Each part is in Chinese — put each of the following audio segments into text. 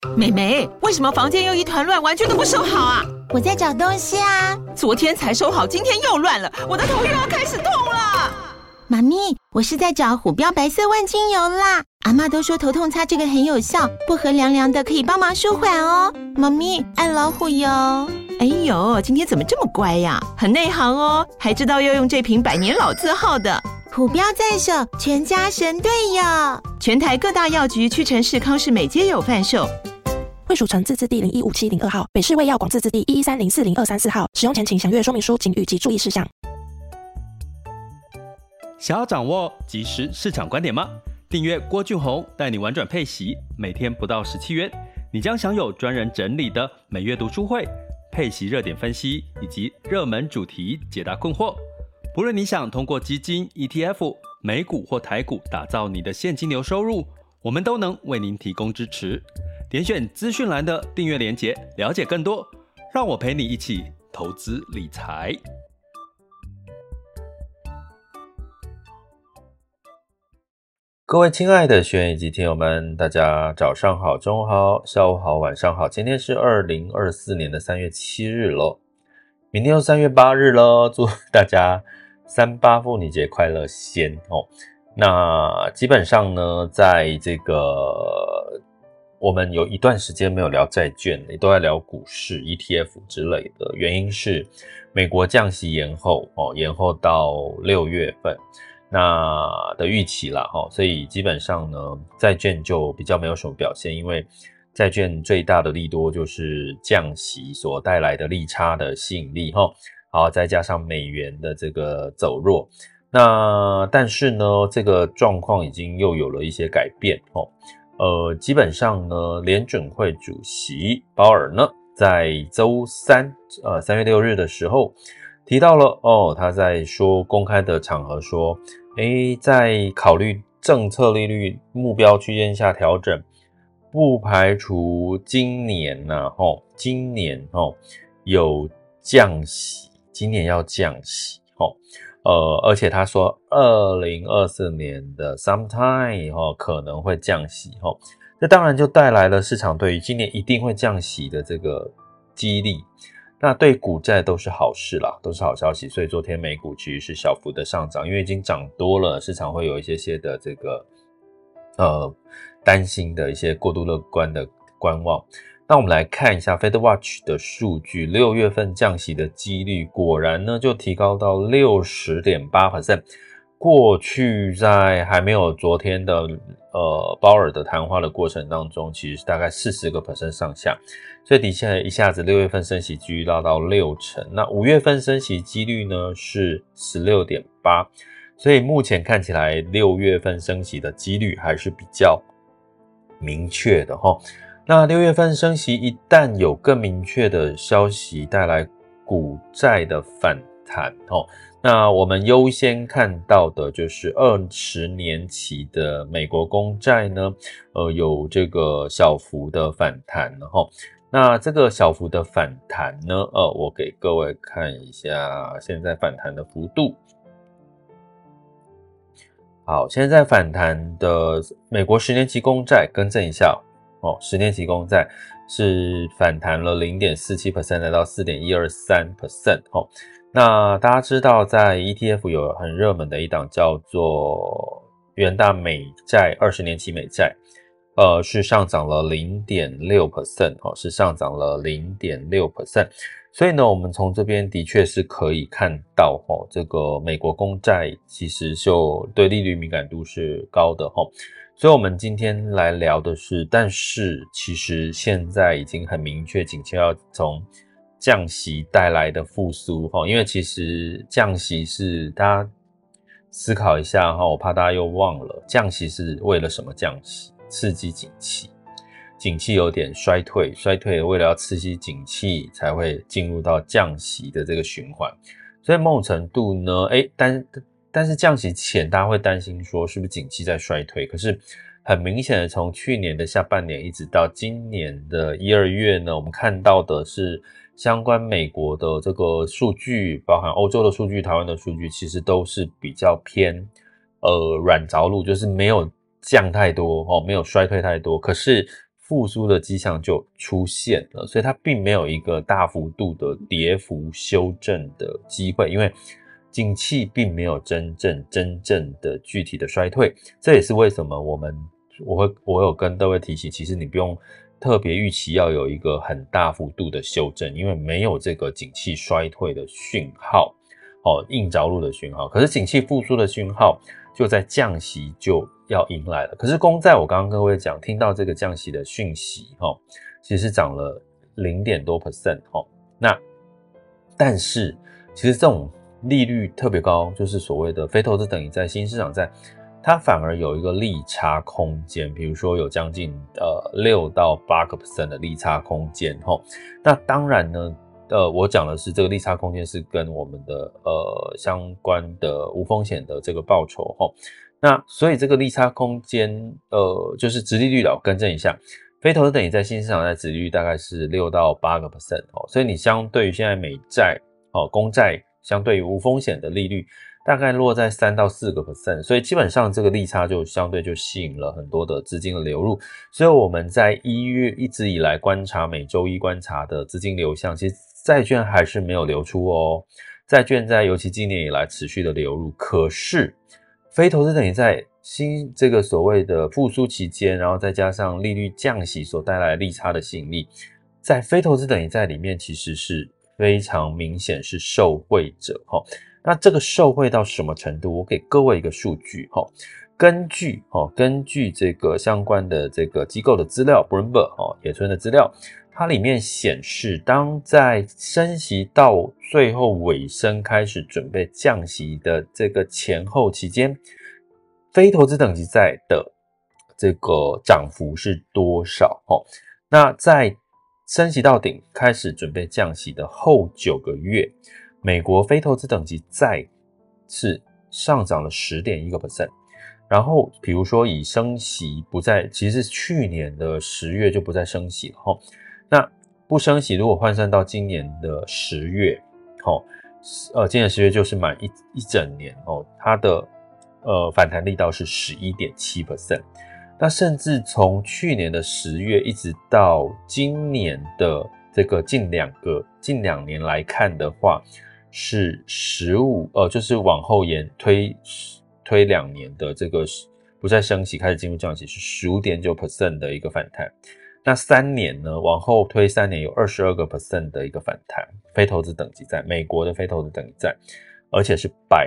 妹妹，为什么房间又一团乱，玩具都不收好啊？ 我在找东西啊。 昨天才收好，今天又乱了，我的头又要开始痛了。 妈咪，我是在找虎标白色万金油啦。阿嬷都说头痛擦这个很有效，薄荷凉凉的可以帮忙舒缓哦。妈咪，爱老虎油。 哎呦，今天怎么这么乖呀？很内行哦，还知道要用这瓶百年老字号的。 虎标在手，全家神队友。 全台各大药局、屈臣氏、康士美皆有贩售。 惠蜀城自治地015702号，北市卫药广自治地113040234号。使用前请详阅说明书警语及注意事项。 想要掌握即时市场观点吗？订阅郭俊宏带你玩转配息，每天不到17元，你将享有专人整理的每月读书会、配息热点分析以及热门主题解答困惑。不论你想通过基金、ETF、美股或台股打造你的现金流收入，我们都能为您提供支持。点选资讯栏的订阅连结，了解更多。让我陪你一起投资理财。 各位亲爱的学员以及听友们，大家早上好、中午好、下午好、晚上好。今天是2024年的3月7日咯，明天又3月8日咯，祝大家38妇女节快乐先哦。那基本上呢，在这个我们有一段时间没有聊债券，也都在聊股市、ETF 之类的，原因是美国降息延后延后到6月份。那的预期啦所以基本上呢，债券就比较没有什么表现，因为债券最大的利多就是降息所带来的利差的吸引力好，再加上美元的这个走弱。那但是呢，这个状况已经又有了一些改变基本上呢，联准会主席鲍尔呢，在周三3月6日的时候提到了他在公开的场合说在考虑政策利率目标区间下调整，不排除今年有降息，今年要降息而且他说2024年的 sometime 可能会降息这当然就带来了市场对于今年一定会降息的这个激励。那对股债都是好事啦，都是好消息，所以昨天美股其实是小幅的上涨，因为已经涨多了，市场会有一些的这个担心的一些过度乐观的观望。那我们来看一下 FedWatch 的数据，6月份降息的几率果然呢就提高到 60.8%。过去在还没有昨天的鲍尔的谈话的过程当中，其实是大概40% 上下，所以底下一下子6月份升息几率拉到60%，那5月份升息几率呢是 16.8%， 所以目前看起来6月份升息的几率还是比较明确的那6月份升息一旦有更明确的消息带来股债的反弹那我们优先看到的就是20年期的美国公债呢有这个小幅的反弹那这个小幅的反弹呢我给各位看一下现在反弹的幅度。好，现在反弹的美国10年期公债更正一下10年期公债是反弹了 0.47% 来到 4.123% 那大家知道在 ETF 有很热门的一档叫做元大美债20年期美债是上涨了 0.6% 是上涨了 0.6%， 所以呢我们从这边的确是可以看到这个美国公债其实就对利率敏感度是高的所以我们今天来聊的是，但是其实现在已经很明确紧接要从降息带来的复苏因为其实降息是大家思考一下我怕大家又忘了降息是为了什么降息？刺激景气，景气有点衰退为了要刺激景气才会进入到降息的这个循环，所以某种程度呢但是降息前大家会担心说是不是景气在衰退，可是很明显的从去年的下半年一直到今年的1、2月呢，我们看到的是相关美国的这个数据，包含欧洲的数据、台湾的数据，其实都是比较偏软着陆，就是没有降太多没有衰退太多，可是复苏的迹象就出现了，所以它并没有一个大幅度的跌幅修正的机会，因为景气并没有真正的具体的衰退。这也是为什么我有跟各位提醒，其实你不用特别预期要有一个很大幅度的修正，因为没有这个景气衰退的讯号硬着陆的讯号。可是景气复苏的讯号就在降息就要迎来了。可是公债我刚刚跟各位讲，听到这个降息的讯息其实涨了0.多%那但是其实这种利率特别高，就是所谓的非投资等级债、新市场债，它反而有一个利差空间，比如说有将近6到8% 的利差空间那当然呢我讲的是这个利差空间是跟我们的相关的无风险的这个报酬那所以这个利差空间就是殖利率了，我更正一下，非投资等级债、新市场债殖利率大概是6到8% 所以你相对于现在美债公债相对于无风险的利率大概落在3到4%，所以基本上这个利差就相对就吸引了很多的资金的流入。所以我们在1月一直以来观察，每周一观察的资金流向，其实债券还是没有流出债券在尤其今年以来持续的流入，可是非投资等级债这个所谓的复苏期间，然后再加上利率降息所带来的利差的吸引力，在非投资等级债里面其实是非常明显是受惠者那这个受惠到什么程度？我给各位一个数据根据这个相关的这个机构的资料 Bloomberg 野村的资料，它里面显示，当在升息到最后尾声开始准备降息的这个前后期间，非投资等级债的这个涨幅是多少那在升息到顶开始准备降息的后9个月，美国非投资等级债是上涨了 10.1%， 然后比如说以升息不再，其实是去年的10月就不再升息了那不升息如果换算到今年的10月今年10月就是满一整年它的反弹力道是 11.7%， 那甚至从去年的10月一直到今年的这个近2年来看的话，是就是往后推2年的这个不再升息开始进入降息是 15.9% 的一个反弹。那3年呢，往后推3年有 22% 的一个反弹，非投资等级债，美国的非投资等级债，而且是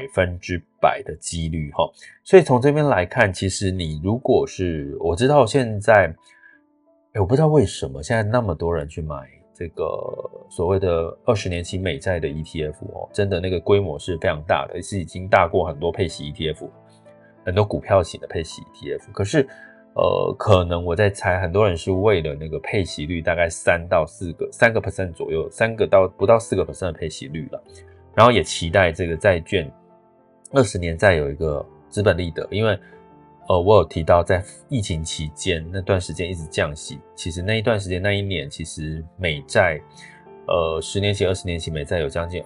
100%的几率所以从这边来看，其实你如果是，我知道现在我不知道为什么现在那么多人去买这个所谓的20年期美债的 ETF 真的那个规模是非常大的，是已经大过很多配息 ETF， 很多股票型的配息 ETF。可是可能我在猜，很多人是为了那个配息率大概3到4% 左右，3个到不到4% 的配息率了，然后也期待这个债券20年债有一个资本利得，因为我有提到在疫情期间那段时间一直降息，其实那一段时间那一年其实美债10年期20年期美债有将近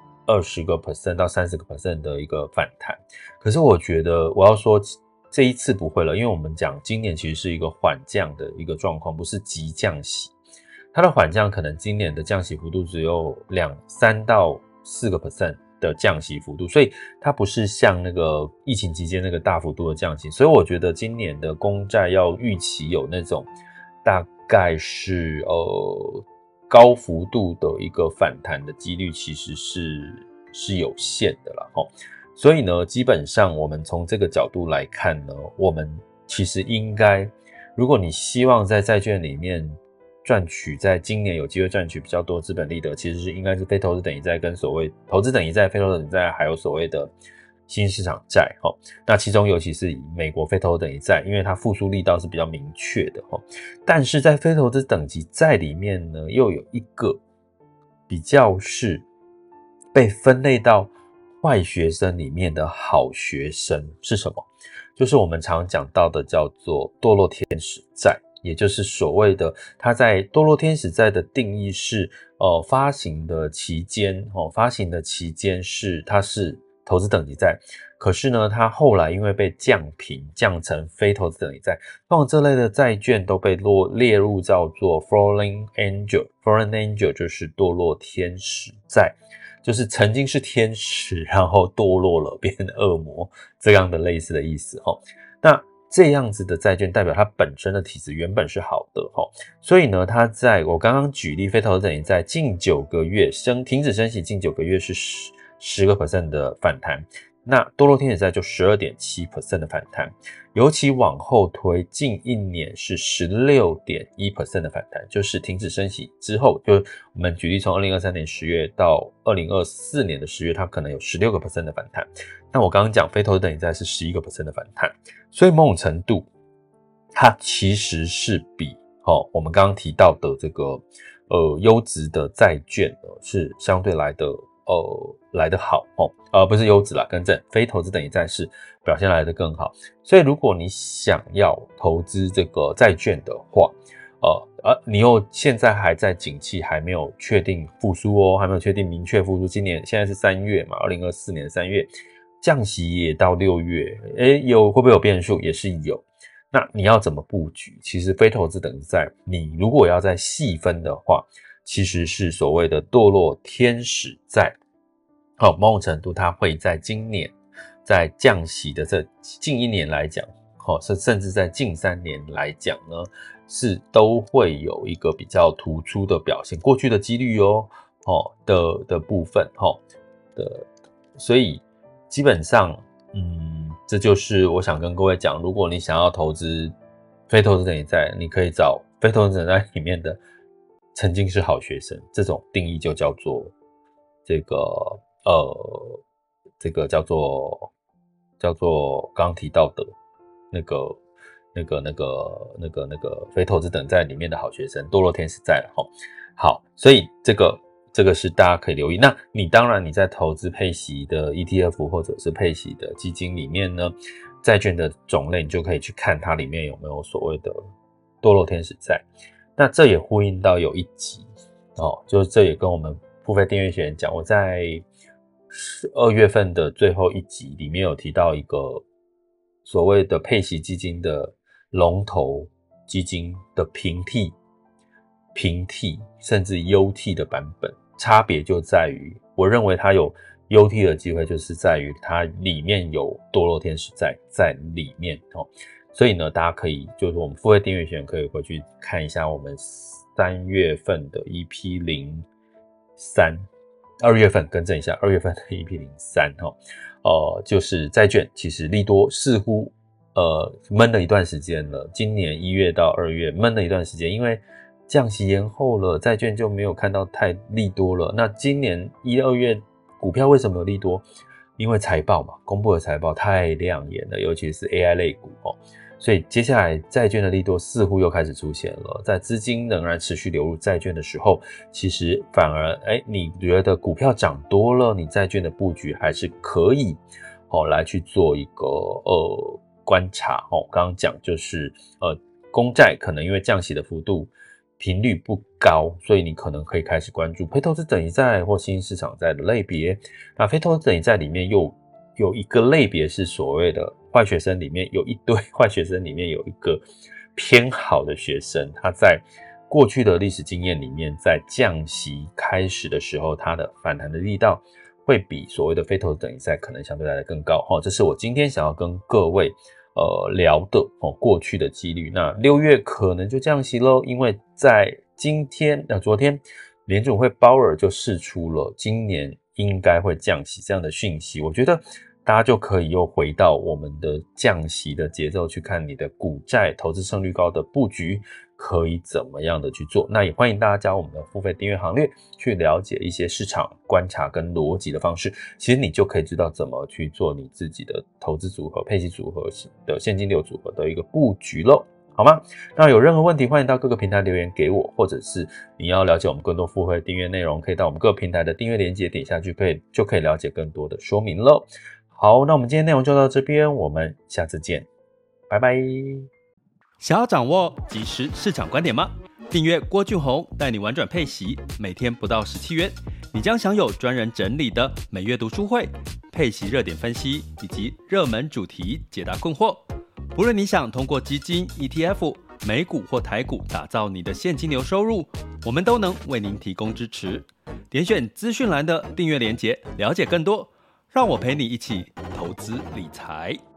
20% 到30% 的一个反弹。可是我觉得我要说这一次不会了，因为我们讲今年其实是一个缓降的一个状况，不是急降息，它的缓降可能今年的降息幅度只有3到4% 的降息幅度，所以它不是像那个疫情期间那个大幅度的降息，所以我觉得今年的公债要预期有那种大概是高幅度的一个反弹的几率其实是有限的啦所以呢，基本上我们从这个角度来看呢，我们其实应该，如果你希望在债券里面赚取，在今年有机会赚取比较多资本利得，其实是应该是非投资等级债跟所谓投资等级债、非投资等级债，还有所谓的新市场债那其中尤其是以美国非投资等级债，因为它复苏力道是比较明确的但是在非投资等级债里面呢，又有一个比较是被分类到坏学生里面的好学生是什么？就是我们常讲到的叫做堕落天使债，也就是所谓的它在堕落天使债的定义是发行的期间是它是投资等级债， 可是呢，它后来因为被降评，降成非投资等级债，通常这类的债券都被列入叫做 Fallen Angel。Fallen Angel 就是堕落天使债，就是曾经是天使，然后堕落了变成恶魔这样的类似的意思齁。那这样子的债券代表它本身的体质原本是好的齁，所以呢，它在我刚刚举例非投资等级债近9个月停止升息近9个月是10% 的反弹。那堕落天使债就 12.7% 的反弹，尤其往后推近1年是 16.1% 的反弹，就是停止升息之后，就是我们举例从2023年10月到2024年的10月，它可能有 16% 的反弹。那我刚刚讲非投资等级债是 11% 的反弹，所以某种程度它其实是比我们刚刚提到的这个优质的债券呢是相对来得好不是优质啦，更正，非投资等级债是表现来得更好。所以如果你想要投资这个债券的话，你又现在还在景气还没有确定复苏还没有确定明确复苏，今年现在是3月嘛，2024年3月降息也到6月，会不会有变数？也是有。那你要怎么布局？其实非投资等级债，你如果要再细分的话，其实是所谓的堕落天使债。某种程度它会在今年在降息的这近1年来讲，甚至在近3年来讲呢，是都会有一个比较突出的表现，过去的几率的部分所以基本上这就是我想跟各位讲，如果你想要投资非投资等级债，你可以找非投资等级债里面的曾经是好学生，这种定义就叫做这个叫做刚刚提到的那个非投资等级债里面的好学生，堕落天使债了好，所以这个是大家可以留意。那你当然你在投资配息的 ETF 或者是配息的基金里面呢，债券的种类你就可以去看它里面有没有所谓的堕落天使债。那这也呼应到有一集就是这也跟我们付费订阅学员讲，我在2月份的最后一集里面有提到一个所谓的配息基金的龙头基金的平替甚至优替的版本，差别就在于我认为它有优替的机会，就是在于它里面有堕落天使债在里面所以呢，大家可以就是我们付费订阅学员可以回去看一下我们3月份的 EP03， 2月份更正一下，2月份的 EP03就是债券其实利多似乎闷了一段时间了，今年1月到2月闷了一段时间，因为降息延后了，债券就没有看到太利多了。那今年1、2月股票为什么有利多？因为财报嘛，公布的财报太亮眼了，尤其是 AI 类股所以接下来债券的利多似乎又开始出现了，在资金仍然持续流入债券的时候，其实反而你觉得股票涨多了，你债券的布局还是可以来去做一个观察刚刚讲就是公债可能因为降息的幅度频率不高，所以你可能可以开始关注非投资等级债或新兴市场债的类别。那非投资等级债里面又有一个类别是所谓的坏学生，里面有一堆坏学生，里面有一个偏好的学生，他在过去的历史经验里面，在降息开始的时候，他的反弹的力道会比所谓的非投资等级债可能相对来的更高这是我今天想要跟各位聊的过去的几率。那6月可能就降息咯，因为在昨天联准会鲍尔就释出了今年应该会降息这样的讯息，我觉得大家就可以又回到我们的降息的节奏去看你的股债投资胜率高的布局可以怎么样的去做。那也欢迎大家加入我们的付费订阅行列，去了解一些市场观察跟逻辑的方式，其实你就可以知道怎么去做你自己的投资组合、配息组合的现金流组合的一个布局咯，好吗？那有任何问题欢迎到各个平台留言给我，或者是你要了解我们更多付费订阅内容，可以到我们各个平台的订阅连结点下去就可以了解更多的说明咯。好，那我们今天内容就到这边，我们下次见，拜拜。 想要掌握即时市场观点吗？订阅郭俊宏带你玩转配息，每天不到17元，你将享有专人整理的每月读书会， 配息热点分析以及热门主题解答困惑。不论你想通过基金、ETF、美股或台股打造你的现金流收入，我们都能为您提供支持。点选资讯栏的订阅连结，了解更多。让我陪你一起投资理财。